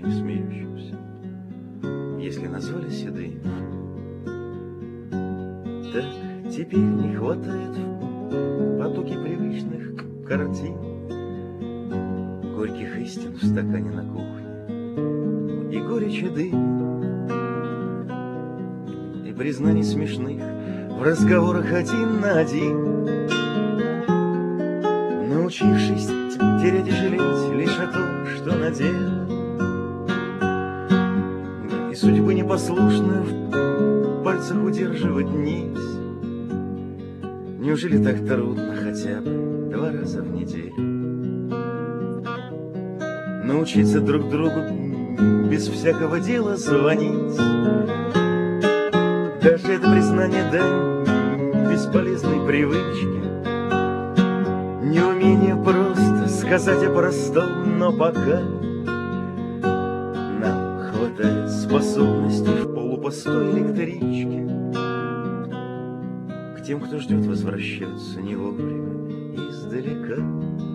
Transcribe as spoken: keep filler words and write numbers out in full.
даже не смеющимся, если назвали седым. Так теперь не хватает в потоке привычных картин горьких истин в стакане на кухне, и горечи дым, и признаний смешных в разговорах один на один, научившись терять и жалеть лишь о том, что надел, и судьбы непослушную в пальцах удерживать нить. Неужели так трудно хотя бы два раза в неделю научиться друг другу без всякого дела звонить? Даже это признание дань бесполезной привычке, неумение просто сказать о простом, но пока нам хватает способности в полупустой электричке к тем, кто ждет возвращаться не вовремя издалека.